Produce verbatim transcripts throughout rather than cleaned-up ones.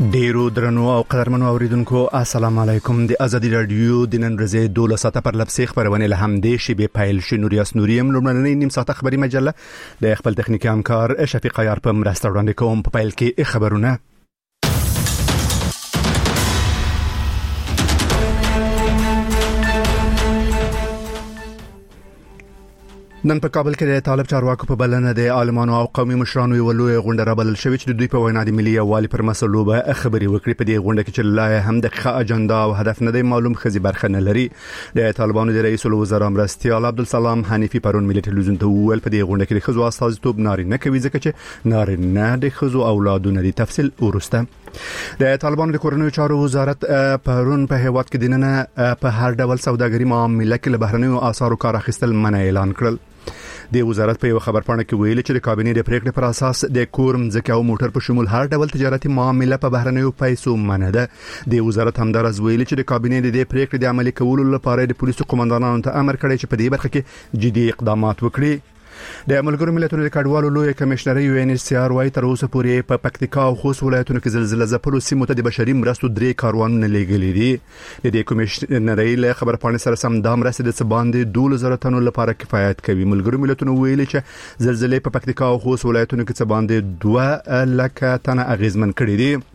ډیرو درنو او قدرمنو اوریدونکو السلام علیکم. د ازادي رادیو د نن ورځې دوله ساعته پر لپسې خبرونه له همدې شی به پایل شنوریاس نوریم لومړنۍ نیم ساعته خبري مجله د خپل تخنیکی همکار شفیق عیار په مرسته وړاندې کوم. په پایل کې خبرونه نن په کابل کې د طالب چارواکو په بلنه د عالمانو او قومي مشرانو یو لوی غونډه رابلل شوې چې د دوی په وینا د ملي یووالي پر مسلو به خبري وکړي. په دې غونډه کې چې لا هم دغه اجنډا او هدف نه دی معلوم خزي برخه نه لري. د طالبانو د رئیس الوزرا مرستیال عبدالسلام حنیفی پرون ملي ټلویزیون ته وویل په دې غونډه کې د خزو استازیتوب نارینه کوي ځکه چې نارینه د خزو اولادونه دي. تفصیل ورسته. د طالبانو د کورنیو چارو وزارت پرون په هیواد کې د نن په هر ډول سوداګري معاملې کې له بهرنیو آثارو کار اخیستل منع اعلان کړل. د وزارت په یو خبرپاڼه کې ویلي چې د کابینې د پریکړې پر اساس د کورم ځکه او موټر په شمول هر ډول تجارتي معاملې په بهرنیو پیسو منع ده. د وزارت همدارس ویلي چې د کابینې د پریکړې د عملي کولو لپاره د پولیسو قومندانانو ته امر کړی چې په دې برخه کې جدي اقدامات وکړي. د ملګرو ملتونو د کډوالو لوی کمشنر یو ان ایچ سی آر وايي تر اوسه پورې په پکتیکا او خوست ولایتونو کې زلزلې ځپلو سیمو ته د بشري مرستو درې کاروانونه لېږلي دي. د دې کمشنر له خبرپاڼې سره سم دا مرستې د سباندې دوه زره تنو لپاره کفایت کوي. ملګرو ملتونو ویلي چې زلزلې په پکتیکا او خوست ولایتونو کې سباندې دوه لک تنه اغیزمن کړي دي.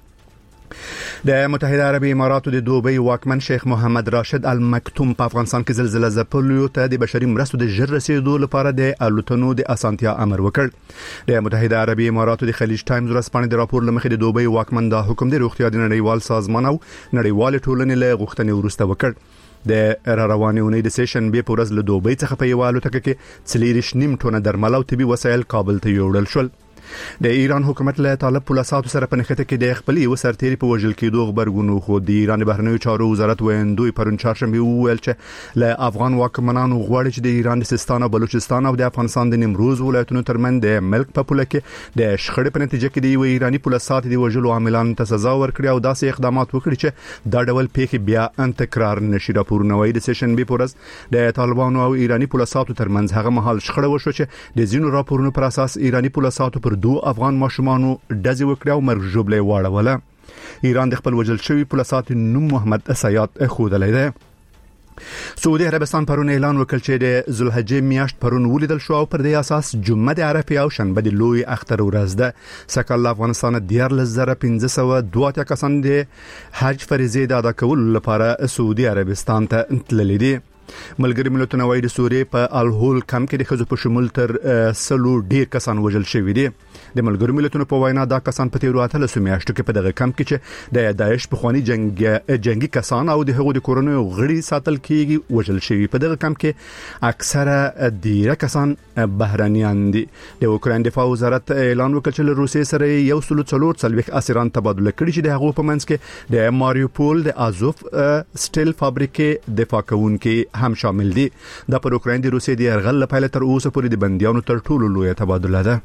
د متحده عربی اماراتو د دوبۍ واکمن شیخ محمد راشد المکتوم په افغانستان کې زلزلې ځپلو ته د بشري مرستو د ژر رسیدو لپاره د الوتنو د اسانتیا امر وکړ. د متحده عربی اماراتو د خلیج ټایمز ورځپاڼې د راپور لمخې د دوبۍ واکمن دا حکم د روغتیا د نړیوال سازمان او نړیوال ټولنې له غوښتنې وروسته وکړ. د را روانې اونۍ د سیشن به پورز له دوبۍ څخه په یو الوتکه کې څلور نیم ټونه درمل او طبي وسایل کابل ته یوړل شول. د ایران حکومت له طالب پولیساتو سره په نښته کې د خپل یو سرتیری په وژل کېدو خبرګونو خو د ایران بهرنیو چارو وزارت ویندوی پرون چهارشنبه وویل چې له افغان واکمنانو غواړي چې د ایران د سیستان او بلوچستان او د افغانستان د نیمروز ولایتونو ترمن د ملک په پوله کې د شخړې په نتیجه کې د یو ایرانی پولیسات د وژلو عاملان ته سزا ورکړي او داسې اقدامات وکړي چې دا ډول پیښې بیا ان تکرار نشي. راپورونه وايي د سیشن به پورز د طالبانو او ایرانی پولیساتو ترمنځ هغه مهال شخړه وشو چې د زینو راپورونو پر اساس ایرانی پولیساتو پر دوه افغان ماشومانو ډزې وکړه او مرګ ژوبلې واړوله. ایران د خپل وژل شوی پولیسات نوم محمد سیاد خودلې ده. سعودي عربستان پرون اعلان وکړ چې د ذوالحجې میاشت پرون ولیدل شو او پر دې اساس جمعه د عرفه او شنبه د لوی اختر ورځ ده. سکهال افغانستان د زر پنځه سوه دوه اتیا کسان د حج فریضه ادا کولو لپاره سعودي عربستان ته تللي دي. ملګری ملتونه وايي د سوریې په الهول کم کې د خزو په شمول تر سلو ډیر کسان وژل شوی دي. د ملګری ملتونو په وینا دا کسان په تیرو اتلس میاشتو کې په دغه کم کې چې د داعش په خواني جنگ جنگي کسان او د هغو د کورونو غړي ساتل کیږي وژل شوی. په دغه کم کې اکثره ډیر کسان بهرانيان دي. د اوکراین دفاع وزارت اعلان وکړ چې له روسیې سره یو سلو څلور څلويخ اسیران تبادله کړي چې د هغو په منځ کې د ماریوپول د ازوف سټیل فابریکې دفاع کوونکي هم شامل دي. دا پر اوکراین د روسیې د يرغل لپاره تر اوسه پورې د بنديانو تر ټولو لوی تبادله ده.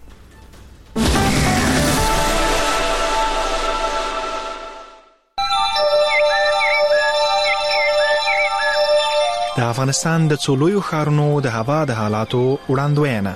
د افغانستان د څولویو ښارونو د هوا د حالاتو وړاندوینه.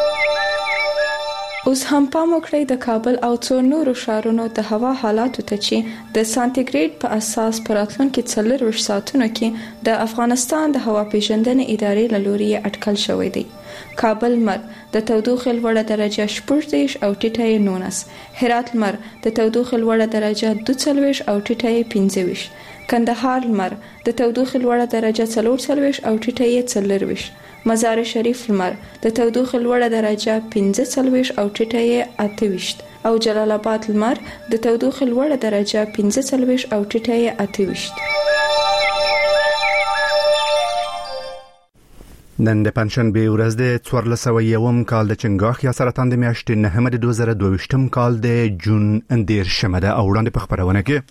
اوس هم پام وکړئ د کابل او څو نورو ښارونو د هوا حالاتو ته چې د سانتیګریډ په اساس په راتلونکي څلور ساعتونو کې د افغانستان د هوا پیژندنې ادارې له لوري اټکل شوی دی. کابل مر د تودوخې لوړه درجه شپږ دېرش او ټیټه یې نولس، هرات مر د تودوخې لوړه درجه دوه څلوېښت او ټیټه یې پنځه ویشت، کندهار لمر د تودوخې لوړه درجه څلور څلوېښت او ټیټه یې څلورویشت، مزار شریف لمر د تودوخې لوړه درجه پنځه څلوېښت او ټیټه یې اته ویشت او جلال آباد لمر د تودوخې لوړه درجه پنځه څلوېښت او ټیټه یې اته ویشت. نن د پنځشنبه ورځ د څوارلس سوه یوم کال د چنګاښ یا سرطان د میاشتې نهمه د دوه زره دوه ویشتم کال د جون دېرشمه ده او وړاندې په خبرونه کې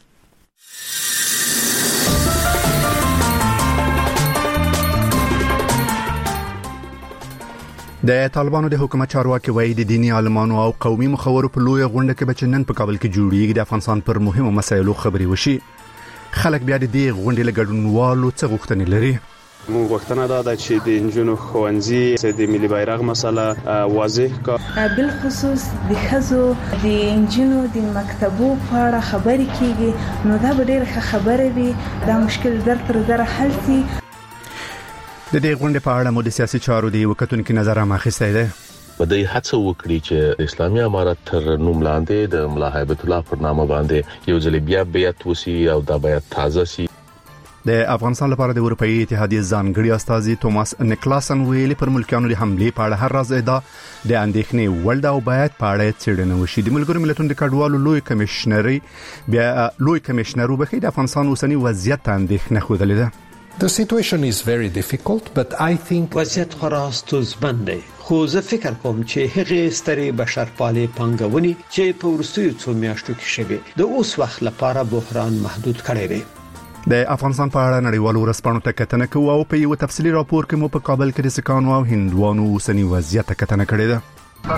د طالبانو د حکومت چارواکي وایي د دیني عالمانو او قومي مخورو په لوی غونډه کې به نن په کابل کې جوړیږي د افغانستان پر مهمو مسایلو خبري وشي. خلک بیا د دې غونډې له ګډونوالو څخه غوښتنې لري. موږ غوښتنه دا ده چې د انجونو ښوونځي د ملي بیرغ مسله واضح کا بل خصوص د خزو د انجونو د مکتبو په اړه خبرې کیږي نو دا به ډېره خبره وي دا مشکل در تر زره حل شي. د دې غونډې په اړه مو د سیاسي چارو دی وکټونکو نظر هم اخیستی دی. په دې هڅه وکړي چې اسلامي امارت تر نوم لاندې د ملا هیبت الله پر نامه باندې یو ځل بیا بیعت وسی او دا بیعت تازه سی. د افغانستان لپاره د اروپאי اتحادیه ځانګړي استازي توماس نیکلاسن ویلي پر ملکیانو د حمله په اړه هر راز ادعا د اندېښنې وړ ده او باید په اړه څېړنه وشي. د ملګرو ملتونو د کډوالو لوی کمشنري بیا لوی کمشنر وبخښي د افغانستان اوسنی وضعیت اندېښنه خوده ده. The situation is very difficult, but I think وضعیت خورا ستونزمن دی. خو زه فکر کوم چې هغه ستري بشرپالې پنګونی چې په ورستیو څو میاشتو کې شوه د اوس وخت لپاره بحران محدود کړی دی. د افغانستان په اړه نړیوالو ورځپاڼو ته کتنه کوي او په یو تفصیلي راپور کې مو په کابل کې د سکانو او هندوانو اوسنی وضعیت کتنه کړې ده.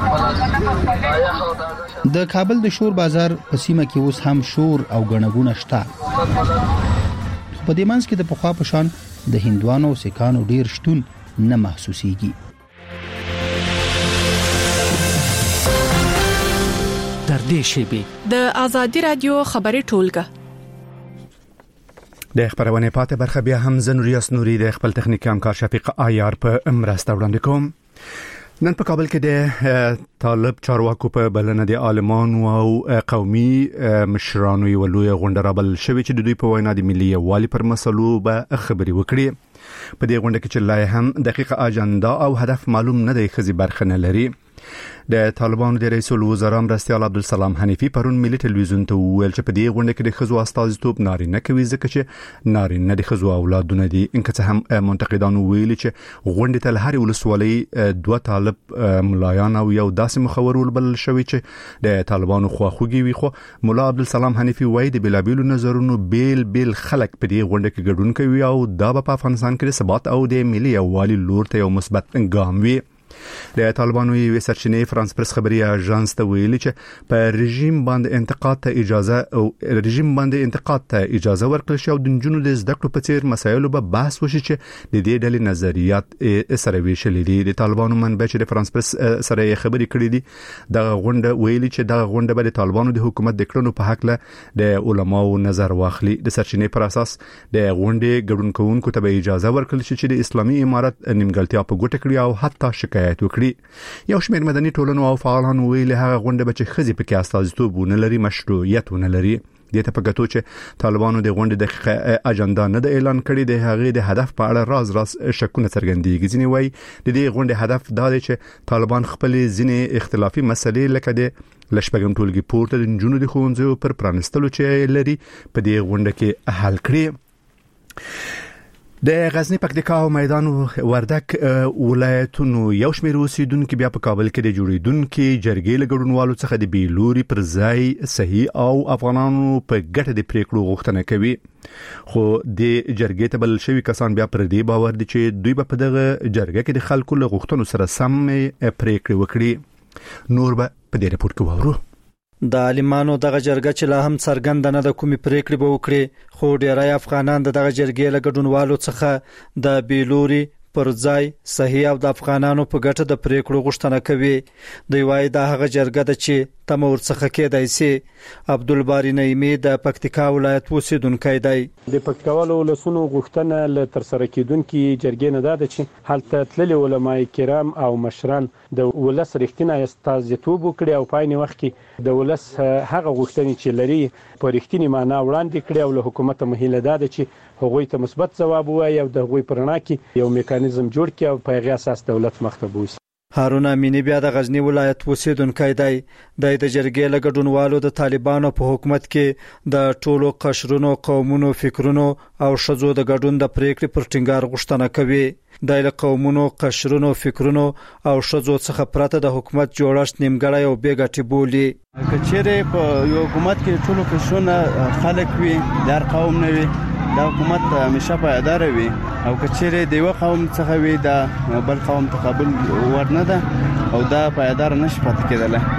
د کابل د شور بازار په سیمه کې اوس هم شور او غنغونه شته. په دې منځ کې د پخوا په شان د هندوانو او سکانو ډیر شتون نه محسوسيږي. تر دې شیبې د ازادي رادیو خبري ټولګه د خبرونه پاتې برخه بیا هم زنوریاس نوري د خپل تخنیکی همکار شفیق آیار په مرسته وړاندې کوم. نن په کابل کې د طالب چارواکو په بلنه د عالمانو او قومي مشرانو یو لوی غونډه رابل شوې چې د دوی په وینا د ملي یووالي پر مسلو به خبري وکړي. په دې غونډه کې چې لای هم دقیقه اجنډا او هدف معلوم نه دی خزي برخه نه لري. د طالبانو د رئیس الوزرا مرستیال عبدالسلام حنیفی پرون ملي ټلویزیون ته ویل چې په دې غونډه کې د خزو استازیتوب نارینه کوي ځکه چې نارینه د خزو اولادونه دي. انکه څه هم منتقدانو ویل چې غونډه ته هر ولسوالۍ دوه طالب ملایان او یو داسې مخور ولبل شوی چې د طالبانو خواخوږي وي. خو مولا عبدالسلام حنیفی وایي د بلابیلو نظرونو بیل بیل خلک په دې غونډه کې ګډون کوي او دا په افغانستان کې ثبات او د ملي یووالي لور ته یو مثبت ګام وي. د طالبانو یو سرچینه فرانس پرس خبري اژانس ته ویلي چې په رژیم باندې انتقاد ته اجازه او رژیم باندې انتقاد ته اجازه ورکړل شو د جنونو د زده کړو په څیر مسایلو به بحث وشي چې د دې ډلې نظریات سره ویشل دي. د طالبانو منبع چې د فرانس پرس سره خبري کړې دي د غونډه ویلي چې د غونډه به د طالبانو د حکومت د کړنو په حق له د علماو نظر واخلي. د سرچینې پر اساس د غونډې ګډون کوونکو ته به اجازه ورکړل شي چې د اسلامي امارت نیمګړتیا په ګوته کړي او حتی شکایت وکړي. یو شمېر مدني ټولنو او فعالانو ویلي هغه غونډه به چې خزي پکې استازیتوب ونه لري مشروعیت ونه لري. د ته په ګټو چې طالبانو د غونډې د اجنډا نه د اعلان کړي د هغې د هدف په اړه راز راز شکونه څرګندېږي. ځینې وایي د دې غونډې هدف دا دی چې طالبان خپل ځینې اختلافي مسلې لکه د لشپږم ټولګي پورته د جنونو د ښوونځیو پر پرانستلو چې لري په دې غونډه کې حل کړي. د غزنی پکتیکا او میدان وردک ولایتونو یو شمېر اوسیدونکو بیا په کابل کې د جوړیدونکو جرګې لګډونوالو څخه د بیلوري پر ځای صحیح او افغانانو په ګټه د پریکړو غوښتنه کوي. خو د جرګې ته بل شوی کسان بیا پر دې باور دي چې دوی په دغه جرګه کې د خلکو له غوښتنو سره سم پریکړې وکړي. نور به په دې رپورت کې وورو. د عالمانو دغه جرګه چې لا هم څرګند نه د کومي پریکړې به وکړي خو ډیری افغانان دغه جرګې له ګډونوالو څخه د بیلوري پر ځای صحیح او د افغانانو په ګټه د پریکړو غوښتنه کوي. دوی وایي دا هغه جرګه ده چې تم ورڅخه کېدای شي. عبدالباری نعیمی د پکتیکا ولایت اوسیدونکی دی. د پکتیکا ولسونو غوښتنه ل تر سره کېدونکو جرګې نه ده چې هلته تللي علماء کرام او مشران د ولس رښتینی استازیتوب وکړي او په عین وخت کې د ولس هغه غوښتنې چې لري په رښتینی معنا وړاندې کړي او له حکومت مهیله ده چې هغوی ته مثبت ځواب وایي او د هغوی پر رڼا کې یو میکانیزم جوړ کړي او په هغه اساس دولت مخ ته بوځي. هارون امینی بیا د غزنی ولایت اوسیدونکی دی. د جرګې له ګډونوالو د طالبانو په حکومت کې د ټولو قشرونو قومونو فکرونو او شذو د ګډون د پریکړې پر ټینګار غوښتنه کوي. د له قومونو قشرونو فکرونو او شذو څخه پرته د حکومت جوړښت نیمګړی او بې ګټې بولي. کچېره په یو حکومت کې ټولو قشرونو خلک وي د قوم نه وي دا حکومت همیشه پایدار وي او کچېره د یو قوم څخه وي دا بل قوم تقابل ورنه ده او دا پایدار نشي پاتې کېدلی.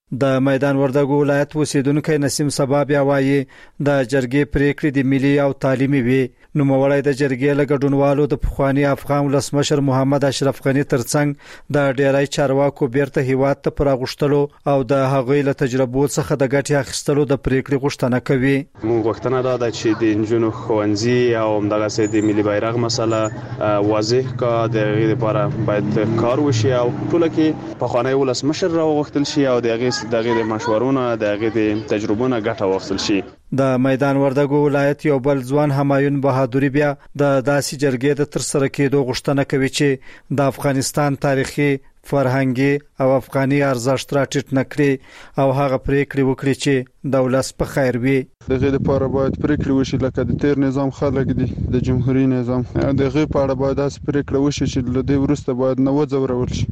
د میدان وردګو ولایت اوسیدونکو نسیم سبا بیا وایي د جرګې پریکړې د ملي او تعلیمي وي. نو موړی د جرګې لګډونوالو د پخوانی افغان ولسمشر محمد اشرف غنی ترڅنګ د ډیری چارواکو بیرته هیواد ته پراغښتلو او د هغوی له تجربو څخه د ګټې اخیستلو د پریکړې غوښتنه کوي. موږ غوښتنه دا ده چې د انجونو ښوونځي او همدغه سي د ملي بیرغ مسله واضح کا د غیر لپاره باید کار وشي او ټول کې پخوانی ولسمشر راوغښتل شي او دغه دغه مشورونه دغه تجربونه ګټه واخیستل شي. د میدان وردګو ولایت یو بل ځوان همایون بهادری بیا د داسې جرګې د تر سره کېدو غوښتنه کوي چې د افغانستان تاریخي فرهنګي او افغاني ارزښت راټیټ نکړي او هغه پریکړې وکړي چې د ولس په خیر وي. دغه لپاره باید پریکړې وشي لکه د تیر نظام خلک دي د جمهوریت نظام دغه په اړه باید داسې پریکړه وشي چې له دې وروسته باید نو ځورول شي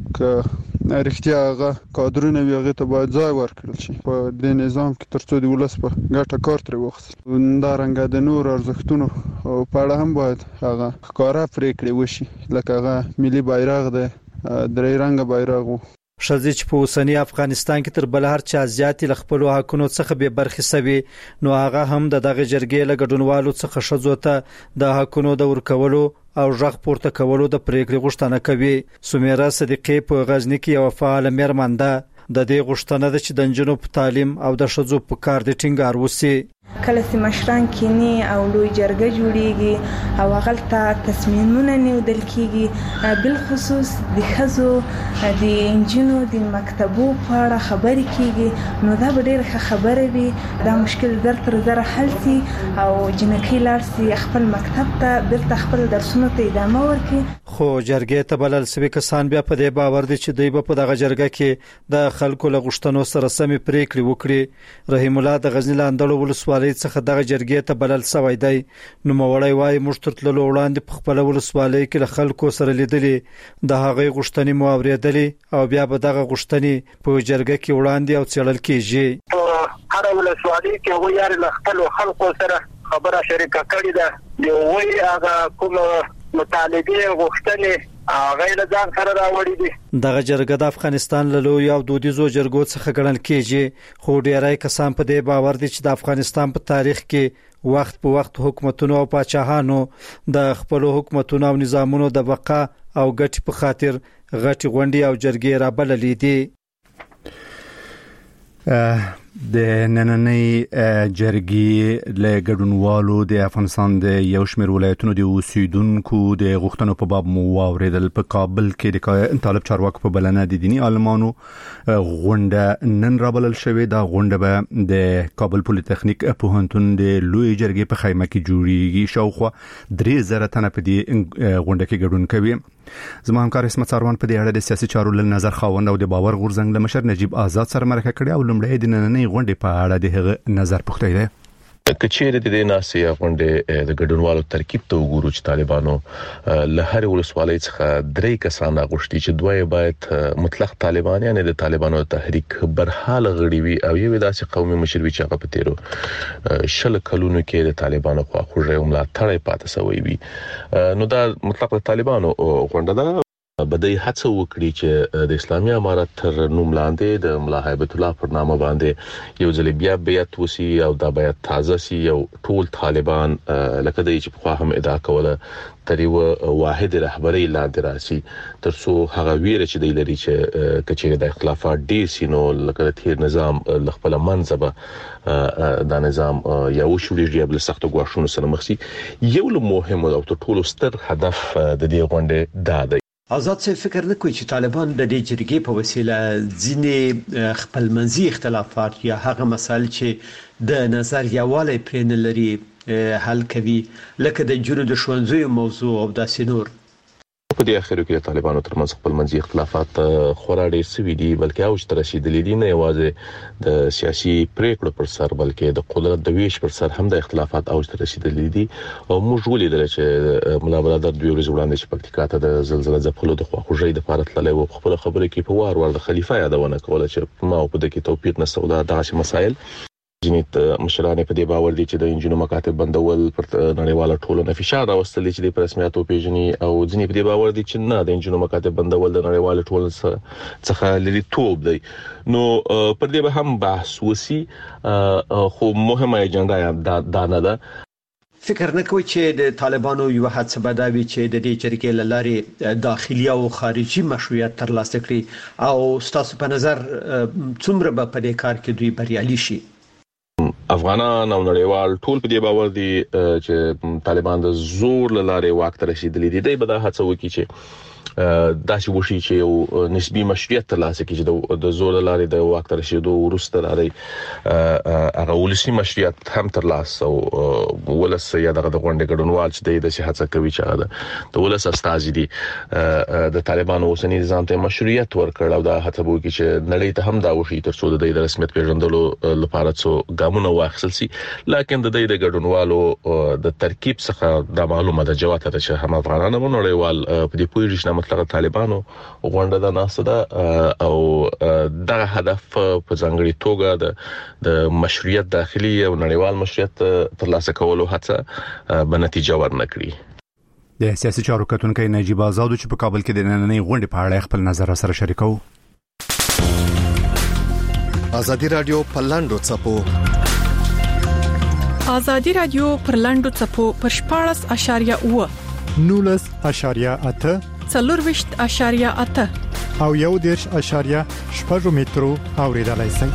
که رښتیا هغه کادرونه وي هغه ته باید ځای ورکړل شي په دې نظام کې ترڅو د ولس په ګټه کار ترې واخیستل. دا رنګه د نور ارزښتونو په اړه هم باید هغه ښکارا پریکړې وشي لکه هغه ملي بیرغ ده درې رنګه بیرغ وو. شذ چې په اوسنی افغانستان کې تر بل هر چا زیات ل خپل حقونو څخه به برخه سوي نو هغه هم د دغه جرګې لګډونوالو څخه شذو ته د حقونو د ورکولو او ژغ پورته کولو د پریکړې غوښتنه کوي. سمیرا صدیقی په غزنی کې یو فعال مېرمن ده. د دې غوښتنه ده چې د نجونو په تعلیم او د شذو په کار د ټینګار وسی. کله چې مشران کینی او لوی جرګه جوړیږي او هغه تصمیمونه نیول کیږي بل خصوص د خزو د انجینو د مکتبو په اړه خبرې کیږي نو دا ډېر ښه خبره وي. دا مشکل در تر زره حل شي او جنکی لار سي خپل مکتب ته بیرته خپل درسونه ته ادامه ورکړي. خو جرګې ته بلل سوي کسان بیا په دې باور دي چې دوی په دغه جرګه کې د خلکو له غوښتنو سره سمې پریکړې وکړي. رحیم الله د غزنی لاندړو ولسوالۍ څخه دغه جرګې ته بلل سوی دی. نو موړی وایي موږ تر تللو وړاندې په خپل ولسوالۍ کې له خلکو سره لیدلې د هغې غوښتنې مو اورېدلې او بیا به دغه غوښتنې په جرګه کې وړاندې او څېړل کېږي. په هر ولسوالۍ کې هغوی یاري له خپلو خلکو سره خبره شریکه کړې ده. د هغوی هغه کومه مطالبې غوښتنې غیر ځان سره راوړي دي. دغه جرګه د افغانستان له لوی او دودیزو جرګو څخه ګڼل کېږي خو ډیری کسان په دې باور دي چې د افغانستان په تاریخ کې وخت په وخت حکومتونو او پاچاهانو د خپل حکومتونو او نظامونو د بقا او ګټې په خاطر غټي غونډې او جرګې رابللې دي. د نننۍ جرګې له ګډونوالو د افغانستان د یو شمېر ولایتونو د اوسیدونکو د غوښتنو په باب مو واوریدل. په کابل کې د طالب چارواکو په بلنه د دینی عالمانو غونډه نن رابلل شوې. دا غونډه به د کابل پولیټیکنیک پوهنتون د لوی جرګې په خیمه کې جوړیږي. شاوخوا درې زره تنه په دې غونډه کې ګډون کوي. زما همکار اسمت ساروان په دې اړه د سیاسي چارو له نظر خاوند او د باور غورځنګ له مشر نجیب آزاد سره مرکه کړې او لومړی د نننۍ غونډې په اړه د هغه نظر پوښتنه ده. کچېره د دې ناسې غونډې د ګډونوالو ترکیب ته وګورو چې طالبانو له هر ولسوالۍ څخه درې کسان غوښتي چې دوی باید مطلق طالبان یعنی د طالبانو تحریک برحال غړي وي او یو داسې قومي مشر وي چې هغه په تیرو شل کلونو کې د طالبانو خوا خوږه او ملاتړ پاتې سوی وي. نو دا مطلق طالبانو غونډه ده. بدای هڅه وکړي چې د اسلامي امارت تر نوم لاندې د ملا هیبت الله پر نامه باندې یو ځل بیا بیعت وسی او دا بیعت تازه سی یو ټول طالبان لکه د چې په خوا هم ادعا کوله تر یو واحد رهبری لاندې راسي ترڅو هغه ویره چې د لري چې کچې د اختلافات ډیر سينو لکه تیر نظام لخپل منځبه دا نظام یو شولې جبل سخت غواښونو سره مخ سي. یو له مهم او ټولو ستر هدف د دې غونډې دا دی. آزاد څه فکر نه کوي چې طالبان د دې جرګې په وسیله ځینې خپلمنځي اختلافات یا هغه مسایل چې د نظر یووالی پرې نه لري حل کوي لکه د جنو د ښوونځیو موضوع او داسې نور. په دې اخر کې طالبانو ترمنځ خپلمنځي اختلافات خورا ډېر سوي دي بلکې اوج ته رسیدلي دي. نه یوازې د سیاسي پریکړو پر سر بلکې د قدرت د ویش پر سر هم د اختلافات اوج ته رسیدلي دي. او موږ ولیدل چې ملا برادر دوی ورځ وړاندې چې پکتیکا ته د زلزلې ځپلو د خواخوږي د پاره تللی و خپل خبرې کې په وار وار د خلیفہ یادونه کوله چې ما په دې کې توفیق نه سودا داسې مسایل ځینې مشران په دې باور دي چې د انجینو مکاتب بندول پر نړیواله ټولنه فشار راوستل چې د رسمیاتو پیژني او ځینې په دې باور دي چې نه د انجینو مکاتب بندول د نړیواله ټولنه څخه لري توپ دی. نو پر دې به هم بحث وسی خو مهمه اجنډا دا نه ده. فکر نه کوي چې د طالبانو یو هڅه بداوي چې د دې جرګې لارې داخلي او خارجي مشروعیت ترلاسه کړي او ستاسو په نظر څومره به په دې کار کې دوی بریالي شي؟ افغانان او نړیوال ټول په دې باور دي چې طالبان د زور لارې واک ته رسیدلي دي. دوی به دا هڅه وکړي چې داسې وشي چې یو نسبی مشروعیت ترلاسه کړي د زور لارې د واک ته رسیدو وروسته لري هغه ولسي مشروعیت هم ترلاسه او ولس یا دغه د غونډې ګډونوال چې د هڅه کوي چې د ولس استازي دي د طالبانو اوسنی نظام ته مشروعیت ورکړ او دا هڅه وکړي چې نړۍ ته هم دا وشي ترڅو د رسمیت پیژندلو لپاره څو ګامونه واخیستل شي. لکه د دې د ګډونوالو د ترکیب څخه د معلومه د جواب ته چې هم افغانان او نړیوال په دې پوهیږي چې مطلب طالبانو غونډه ده ناسه ده او دغه هدف په ځانګړي توګه د د مشروعیت داخلي او نړیوال مشروعیت ترلاسه کولو هڅه به نتیجه ورنکړي. د سیاسي چارو کتونکو نجیب آزاد چې په کابل کې د نننۍ غونډې په اړه خپل نظر سره شریکو. ازادي رادیو پرلاندو چپو ازادي رادیو پرلاندو چپو پر شپاړس اشاریه اوه نولس اشاریه اته څلور وشت اشاریه اته او یو دیرش اشاریه شپږ مترو اوریدلای شئ.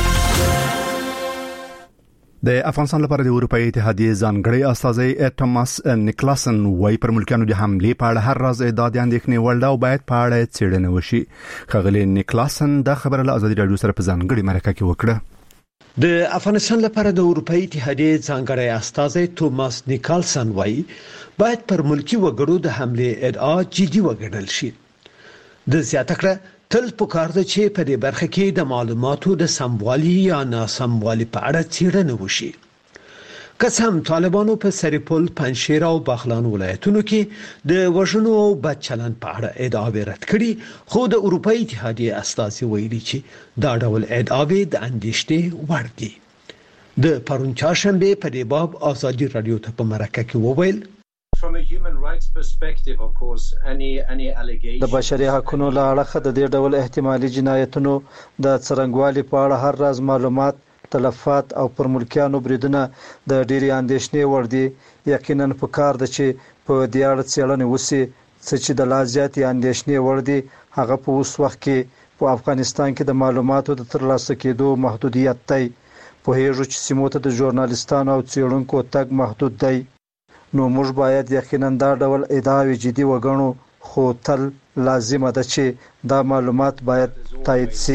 د افغانستان لپاره د اروپאי اتحادیه ځانګړي استازي ټاماس نیکلاسن وايي پر ملکانو د حمله په اړه هر راز اعداد اندېښنې وړ او باید په اړه څېړنه وشي. خغلی نیکلاسن دا خبره له ازادي رادیو سره په ځانګړي مرکه کې وکړه. د افغانستان لپاره د اروپאי اتحادیه ځانګړي استازي ټاماس نیکلاسن وايي باید پر ملکی وګړو د حمله ادعا جدي وګڼل شي. د زیاته کړه تل پکار ده چې په دې برخه کې د معلوماتو د سموالي یا ناسموالي په اړه څېړنه وشي. قسم طالبانو په سریپول، پنجشیر او بغلان ولایتونو کې د وژنو او بد چلند په اړه ادعاوې رد کړي، خو د اروپאי اتحادیه استازي ویلي چې دا ډول ادعاوې د اندېښنې وړ دي. د پرون چهارشنبه په دې باب ازادي رادیو ته په مرکه کې وویل From a human rights perspective, of course, any any allegation د بشري حقوقو له اړخه د دې ډول احتمالي جنایتونو د څرنګوالي په اړه هر راز معلومات، تلفات او پر ملکیانو بریدونه د ډېری اندېښنې وړ دي. یقینا په کار ده چې په دې اړه څېړنه وشي چې د لا زیاتې اندېښنې وړ دي هغه په اوس وخت کې په افغانستان کې د معلوماتو د ترلاسه کېدو محدودیت دی. په هیڅ چې سیمو ته د ژورنالیستانو او څېړونکو تګ محدود دی. نو موږ باید یقینا دا ډول ادعاوې جدي وګڼو، خو تل لازمه ده چې دا معلومات باید تایید شي.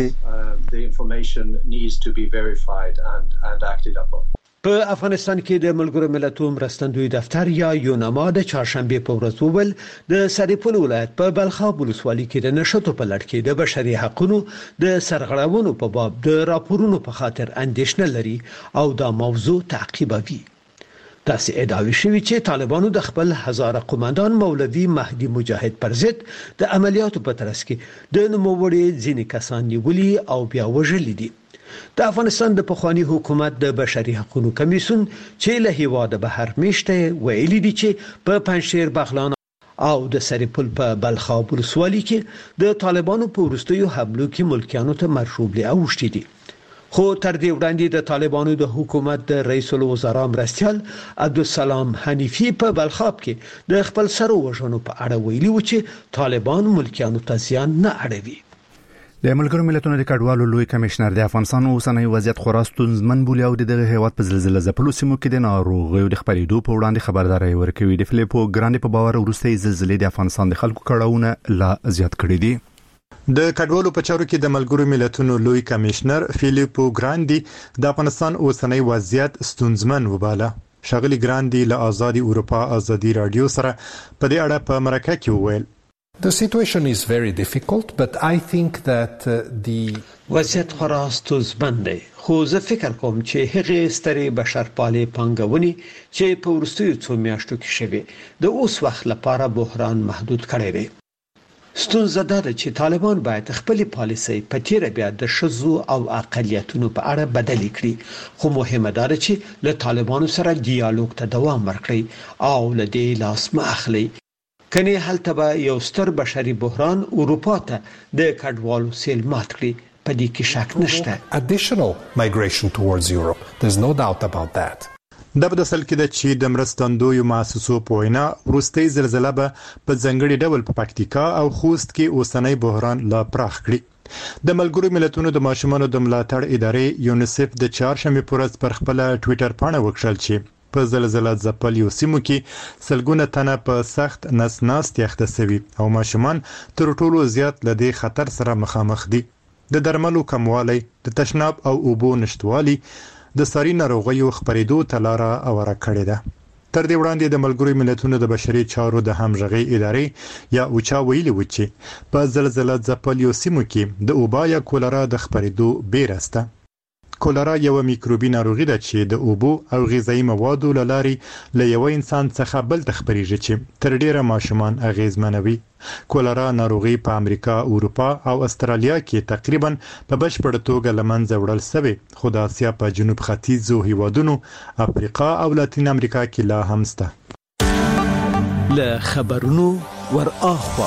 په افغانستان کې د ملګرو ملتونو مرستندوی دفتر یا یوناما د چهارشنبه په ورځ وویل د سریپول ولایت په بلخاب ولسوالۍ کې د نشټو په لړ کې د بشري حقوقو د سرغړونو په باب د راپورونو په خاطر اندېښنه لري او دا موضوع تعقیبوي. تاسې ادعاوی شوی چې طالبانو د خپل هزاره قومندان مولوی مهدی مجاهد پر ضد د عملیاتو په ترڅ کې د نوموړي ځینې کسان نیولي او بیا وژلي دي. د افغانستان د پخوانی حکومت د بشري حقوقو کمیسیون چې له هیواده بهر میشته ویلي دي چې په پنجشیر، بغلان او د سریپول په بلخاب ولسوالۍ کې د طالبانو په وروستیو حملو کې ملکیانو ته مرشوبلي اوښتي دي. خو تر دې وړاندې د طالبانو د حکومت د رئیس الوزرا مرستیال عبدالسلام حنیفی په بلخاب کې د خپل سر وژنو په اړه ویلي و چې طالبان ملکیانو ته زیان نه اړوي. د ملګرو ملتونو د کډوالو لوی کمشنر د افغانستان اوسنۍ وضعیت خورا ستونزمن بولي او دغه هیواد په زلزلې ځپلو سیمو کې د ناروغیو د خپرېدو په وړاندې خبرداري ورکوي. د فلیپو ګراندي په باور وروستۍ زلزلې د افغانستان د خلکو کړهونه لا زیات کړې دي. د کډوالو په چارو کې د ملګرو ملتونو لوی کمشنر فلیپو ګراندي د افغانستان اوسنۍ وضعیت ستونزمن وباله. شغلی ګراندي له آزادي اروپا ازادي رادیو سره په دې اړه په مرکه کې وویل The situation is very difficult, but I think that uh, the وضعیت خورا ستونزمن دی، خو زه فکر کوم چې هغه سترې بشرپالې پانګونې چې په ورستیو څو میاشتو کې شوي د اوس وخت لپاره بحران محدود کړی دی. ستونزه دا ده چې طالبان باید خپل پالیسي په تیر بیا د شذو او اقلیتونو په اړه بدل کړي خو مهمه ده چې له طالبانو سره ډیالوګ ته دوام ورکړي او له دې لاس مخلي کني هلته به یو ستر بشري بحران اروپا ته د کډوالو سیل مات کړي په دې کې شک نشته. Additional migration towards Europe. There's no doubt about that. د بدسل کې د چي د مرستندوی مؤسسو پوینا وروستي زلزلہ به په ځنګړي ډول په پکتیکا او خوست کې اوسنۍ بحران لا پراخ کړي. د ملګرو ملتونو د ماشومانو د ملاتړ ادارې یونیسف د چهارشنبه پورز پر خپل ټوئیټر باندې وکړل چې په زلزلہ ځپل یو سیمو کې سلګونه تنه په سخت نس ناست یخته سوي او ماشومان تر ټولو زیات لدې خطر سره مخامخ دي. د درملو کموالی، د تشناب او اوبو نشټوالي د ساري ناروغیو خپرېدو ته لار اوره کړې ده. تر دې وړاندې د ملګرو ملتونو د بشري چارو د همغږي ادارې یا اوچا ویلي و چې په زلزلہ ځپل یو سیمو کې د اوبا یا کولرا د خپرېدو بیرسته. کولرا یو میکروبي ناروغي ده چې د اوبو او غذایی موادو لارې له یو انسان څخه بل ته خپرېږي چې تر ډیره ماشومان اغیزمنوي. کولرا ناروغي په امریکا، اروپا او استرالیا کې تقریبا په بشپړ توګه لمنځه وړل شوی، خو د اسیا په جنوب ختیځو هیوادونو، افریقا او لاتین امریکا کې لا هم شته. له خبرونو ور اخوا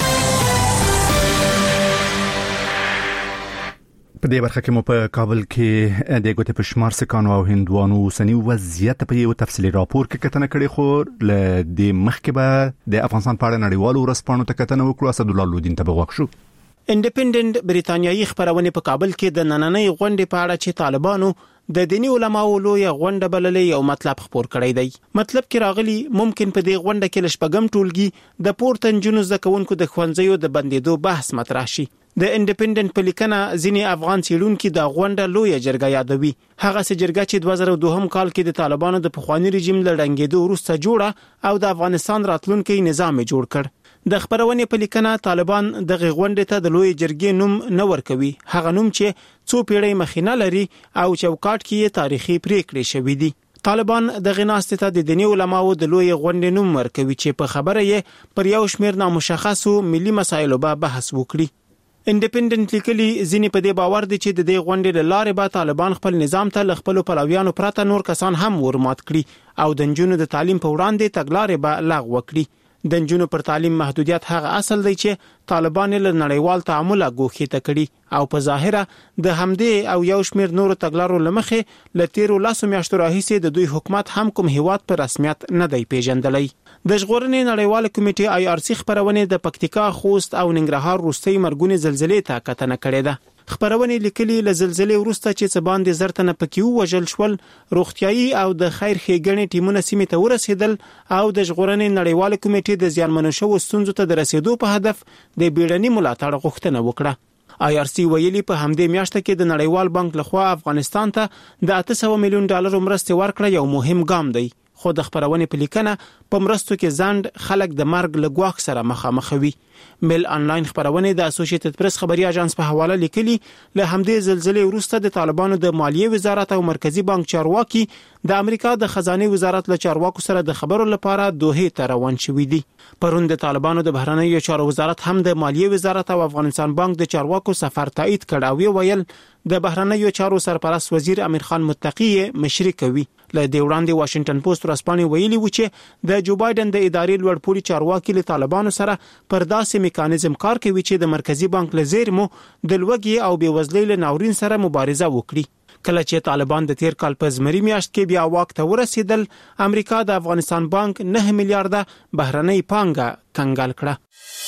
په دې برخه کې مو په کابل کې د ګوتې په شمار سکانو او هندوانو سنی وضعیت په یو تفصیلي راپور کې کتنه کړې، خو ل دې مخکې به د افغانستان په اړه نړیوالو ورځپاڼو ته کتنه وکړو. اسد الله لودین ته بغوښ شو. انډیپندنت بریتانیایي خبرونه په کابل کې د نننۍ غونډې په اړه چې طالبانو د دینی علماو لوی غونډه بللې یو مطلب خبر کړی دی. مطلب کې راغلی ممکن په دې غونډه کې لشپګم ټولګي د پورتن جنوز د کوونکو د خوانځیو د بندیدو بحث مطرح شي. د انډیپندنت په لیکنه ځینی افغان سیلونکو د غونډه لوی جرګه یادوي. هغه سه جرګه چې دوه زره دوه هم کال کې د طالبانو د پخوانی رژیم لړنګېدو وروسته جوړه او د افغانستان راتلونکي نظام جوړ کړ. د خبرونه په لیکنه طالبان د غونډې ته د لوی جرګې نوم نه ورکوي، هغه نوم چې څو پیړۍ مخینه لري او چوکاټ کې تاریخي پریکړې شوې دي. طالبان د غناستې ته د دینی علماو د لوی غونډې نوم ورکوي چې په خبره یې پر یو شمېر نامشخصو ملي مسایلو به بحث وکړي. انډیپندنت لیکلي ځینې په دې باور دي چې د دې غونډې له لارې به طالبان خپل نظام ته ل خپل پلویانو پرته نور کسان هم ورمات کړي او د نجونو د تعلیم په وړاندې تګلارې به لغوه کړي. د نجونو پر تعلیم محدودیت هغه اصل دی چې طالبان له نړیوال تعامل غوښتي تکړي او په ظاهره د همدې او یو شمېر نور تګلارو لمخې ل تیرو لاسو میاشتو راهیسې د دوی حکومت هم کوم هیواد پر رسمیت نه دی پیژندلی. د ژغورنې نړیوال کمیټې آی آر سی خبرونه د پکتیکا، خوست او ننګرهار وروستي مرګونی زلزلې ته کتنه کړې ده. خبرونه لیکلي ل زلزلې وروسته چې څه باندې زرتنه پکې وژل شول، روغتيایي او د خیر ښېګڼې ټیمونه سیمه ته ورسېدل او د ژغورنې نړیوال کمیټې د زیانمنو شوو ستونزو ته د رسیدو په هدف د بیړني ملاتړ غوښتنه وکړه. آی آر سی ویلي په همدې میاشت کې د نړیوال بانک لخوا افغانستان ته د اته سوه میلیون ډالر مرستې ورکړه، یو مهم ګام دی. خو د خبرونه په لیکنه په مرستو کې ځند خلک د مرګ له ګواښ سره مخامخ وي. میل انلاین خبرونه د اسوسییټډ پریس خبري اژانس په حواله لیکلي له همدې زلزلې وروسته د طالبانو د مالیې وزارت او مرکزی بانک چارواکي د امریکا د خزانه وزارت له چارواکو سره د خبرو لپاره دوه ته روان شوي دي. پرون د طالبانو د بهرنیو چارو وزارت هم د مالیې وزارت او افغانستان بانک د چارواکو سفر تایید کړ او ویل د بهرنیو چارو سرپرست وزیر امیر خان متقی مشري کوي. له دې وړاندې واشنگټن پوسټ ورځپاڼې ویلي و چې د جو بایدن د ادارې لوړپوړي چارواکي له طالبانو سره پر داسې میکانیزم کار کوي چې د مرکزی بانک لزیرمو د لوګي او بیوزلۍ له ناورین سره مبارزه وکړي. کله چې طالبان د تیر کال په زمري میاشت کې بیا واک ته ورسېدل، امریکا د افغانستان بانک نه میلیارډه بهرنۍ پانګه کنګال کړه.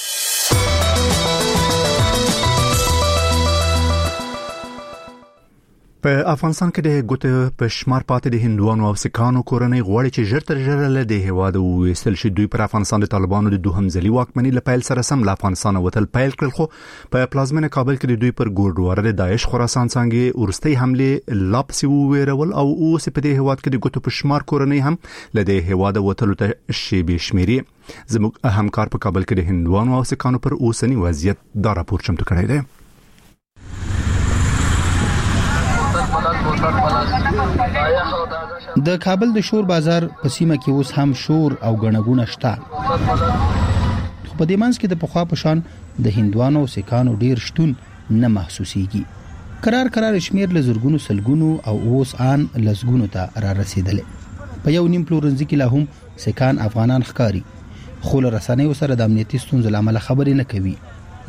په افغانستان کې د ګوتې په شمار پاتې د هندوانو او سکانو کورنۍ غواړي چې ژر تر ژره له دې هیواده وویستل شي. دوی پر افغانستان د طالبانو د دوهم ځلي واکمنۍ له پیل سره سم له افغانستان وتل پیل کړل، خو په پلازمینه کابل کې د دوی پر ګوردواره د داعش خراسان څنګه ورستۍ حمله لاپسي وویرول او اوس په دې هیواد کې د ګوتو په شمار کورنۍ هم له دې هیواده وتلو ته شی به شمیري. زموږ همکار په کابل کې د هندوانو او سکانو پر اوسنی وضعیت دا راپور چمتو کړی دی. د کابل د شور بازار په سیمه کې اوس هم شور او غنغونه شته. په دې منځ کې د پخوا په شان د هندوانو او سکانو ډیر شتون نه محسوسيږي. قرار قرار شمیر له زرګونو سلګونو او اوس ان لزګونو ته را رسیدلې. په یو نیم پلورنځي کې لا هم سکان افغانان ښکاری، خو له رسنیو سره د امنیتي ستونزو لامل خبرې نه کوي.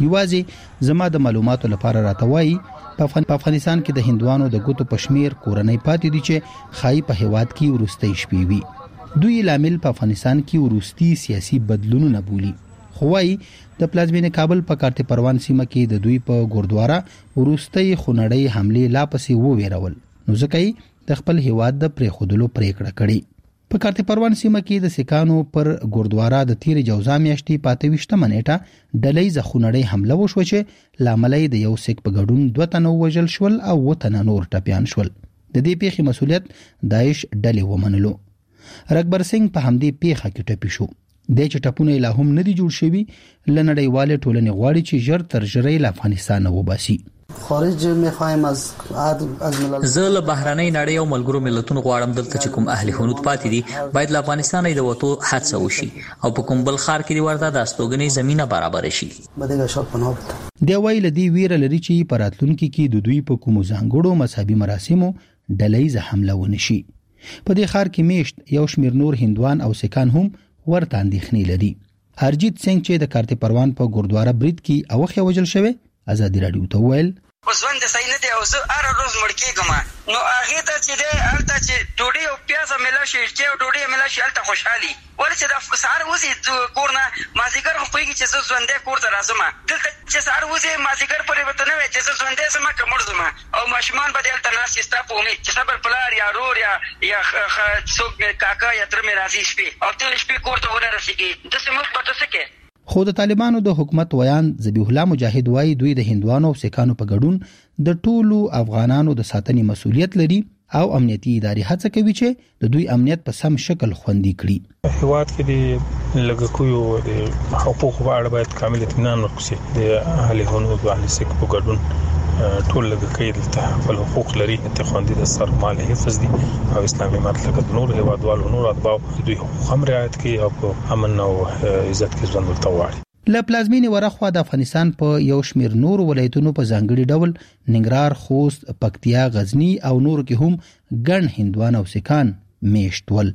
یوازې زما د معلوماتو لپاره راتوي په افغانستان کې د هندوانو د ګوتو پشمیر کورنۍ پاتې دي چې خای په هیواد کې ورستۍ شپې وي. دوی لامل په افغانستان کې ورستي سیاسي بدلونونه بولي. خو وايي د پلازمینې کابل په کارت پروان سیمه کې د دوی په ګوردوارا ورستۍ خونړۍ حمله لا پسې وویرول، نو ځکه د خپل هیواد د پرې خودلو پریکړه کړې. په کارت پروان سیمه کې د سکانو پر ګوردوارا د تیر جوزا میاشتې پاتويشته منېټه ډلې زخونړې حمله وشو چې لاملې د یو سک په ګډون دوه تنه وژل شول او وتنه نور ټپيان شول. د دې پیښې مسولیت داعش ډلې ومنلو. رګبر سنگ په همدې پیښه کې ټپي شو. د چټپونه لا هم ندي جوړ شوی، لنړیواله ټولنې غواړي چې ژر تر ژره له افغانستان وباسي. خارج میخوایم از از ملل زه له بهرنۍ نړۍ او ملګرو ملتونو غواړم دلته چې کوم اهل هنود پاتې دي باید له افغانستان د وټو حادثه وشي او په کوم بل خار کې ورته د استوګنې زمينه برابر شي. بده شاپ پناه دی ویل دی ویره لري چې پراتلونکو کې د دوی په کوم ځانګړو مذهبي مراسمو ډلې حمله ونشي. په دې خار کې میشت یو شمیر نور هندوان او سکان هم ورته اندېښنې لري. هرجیت سنگ چې د کارت پروان په ګوردوارا برید کې اوخه وجل شوی ازادي رادیو ته ویل وسوند صحیح نه دی او زه هر روز مړ کېږم، نو هغه ته چې دی هلته چې ډوډۍ او پیاز ملا شي چې ډوډۍ ملا شي هلته خوشحالي ولې چې د سهار وځي کور نه مازیګر خو پوهېږي چې زه ژوندی کور ته راځم، دلته چې سهار وځي مازیګر پورې به ته نه وایې چې زه ژوندی ځم که مړ ځم، او ماشومان به دې هلته ناست وي ستا په امید چې صبر پلار یا رور یا یا څوک کاکا یا تره مې راځي شپې او ته شپې کور ته ونه رسېږي. داسې موږ به ته څه کوې؟ خو د طالبانو د حکومت ویان ذبیح الله مجاهد وایي دوی د هندوانو او سکانو په ګډون د ټولو افغانانو د ساتنې مسولیت لري او امنیتي ادارې هڅه کوي چې د دوی امنیت په سم شکل خوندي کړي. هیواد کې د لګکویو د حقوقو په اړه باید کامل اطمینان ورکړي. د اهل هنود او اهل سک په ګډون ټول لګکې دلته خپل حقوق لري، ته خوندي د سر مال حفظ دي او اسلامي مطلب نور هیوادوالو نور اتباع دوی حقوق هم رعایت کوي او په امن او عزت کې ژوند ورته غواړي. له پلازمینې ورخوا د افغانستان په یو شمیر نور ولایتونو په ځانګړي ډول ننګرهار، خوست، پکتیا، غزنی او نور کې هم ګڼ هندوان او سکان میشت ول.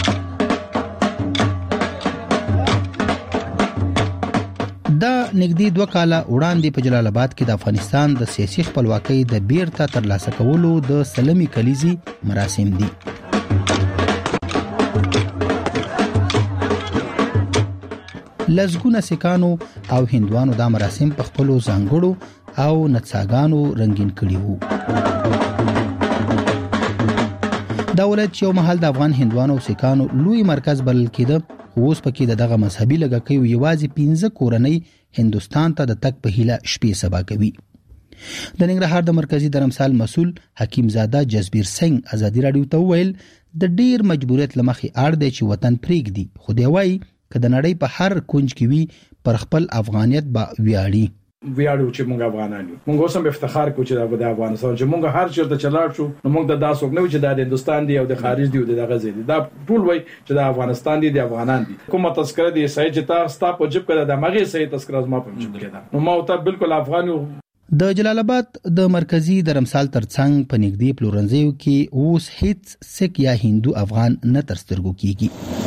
دا نږدې دوه کاله وړاندې په جلال آباد کې د افغانستان د سیاسي خپلواکۍ د بیرته ترلاسه کولو د سلمي کلیزي مراسم دي. لزګونه سکانو او هندوانو دا مراسم په خپلو ځانګړو او نڅاګانو رنگین کړي وو. دا ولایت یو محل د افغان هندوانو او سکانو لوی مرکز بلل کېده. اوس پکې دغه مذهبي لګکیو یوازې پنځه کورنۍ هندستان ته د تک په هیله شپې سبا کوي. د ننګرهار د مرکزی درمسال مسول حکیم زاده جزبیر سنگ ازادي رادیو ته ویل د ډیر مجبوریت لمخې اړ دی چې وطن پریږدي، خو دی وایي که د نړۍ په هر کونج کې وي پر خپل افغانیت به ویاړي. ویاړو چې موږ افغانان یو، موږ اوس هم افتخار کوو چې د افغانستان چې موږ هر چیرته چلاړ شو نو موږ د داسو نه چې د هندستان دی او د خارج دی او د غزې دی، دا ټول وای چې د افغانستان دی د افغانان دي. کومه تذکره دی صحیح چې تاسو ته په جيب کړه د مغه صحیح تذکره ما په جيب کړه، نو ما ته بالکل افغان یو. د جلال آباد د مرکزی درمسال ترڅنګ په نږدې پلورنځیو کې اوس هیڅ سک یا هندو افغان نه ترسترګو کیږي.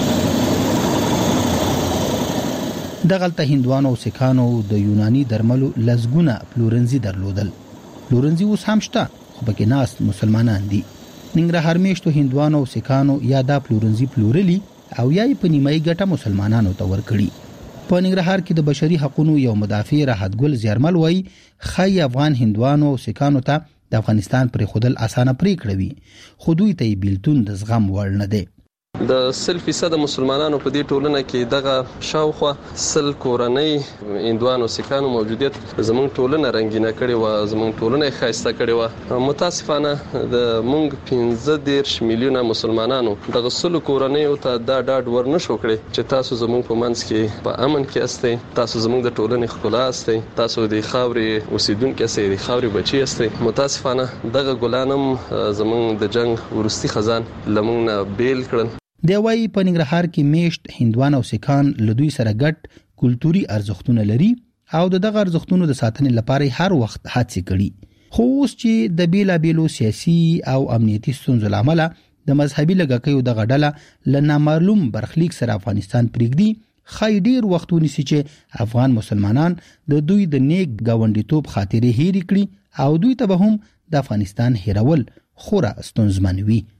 دغلته هندوانو او سکانو د یونانی درملو لزګونه پلورنځي درلودل. پلورنځي اوس هم شته خو پکې ناس مسلمانان دي. ننګرهار میشتو هندوانو او سکانو یا دا پلورنځي پلورلي او یا په نیمایي ګټه مسلمانانو ته ورکړي. په ننګرهار کې د بشري حقوقو یو مدافع راحت ګل زیرمل وایي خای افغان هندوانو او سکانو ته د افغانستان پر خودل اسانه پریکړه وي، خو دوی ته بیلتون د زغم وړ نه دی. د سل فیصد مسلمانانو په دې ټولنه کې دغه شاوخوا سل کورنۍ هندوانو سکانو موجودیت زموږ ټولنه رنگینه کړې و، زموږ ټولنه ښایسته کړې و. متاسفانه د موږ پنځه دېرش میلیونه مسلمانانو دغه سل کورنۍ ته دا ډاډ ورنشو کړی چې تاسو زموږ په منځ کې په امن کې استئ، تاسو زموږ د ټولنې ښکلا استئ، تاسو د خاورې اوسیدونکو استئ، د خاورې بچی استئ. متاسفانه دغه ګلانم زموږ د جنگ ورستي خزان لمون بیل کړل. دی وايي په ننګرهار کې میشت هندوان او سکان له دوی سره ګډ کلتوري ارزښتونه لري او دغه ارزښتونو د ساتنې لپاره هر وخت هڅې کړي خو اوس چې د بیلابیلو سیاسي او امنیتي ستونزو لامل د مذهبي لګکیو د غډله ل نامعلوم برخلیک سره افغانستان پرېږدي خای ډیر وخت ونیسي چې افغان مسلمانان د دوی د نیک گاونډیتوب خاطرې هېرې کړي او دوی ته به هم د افغانستان هیرول خورا ستونزمن وي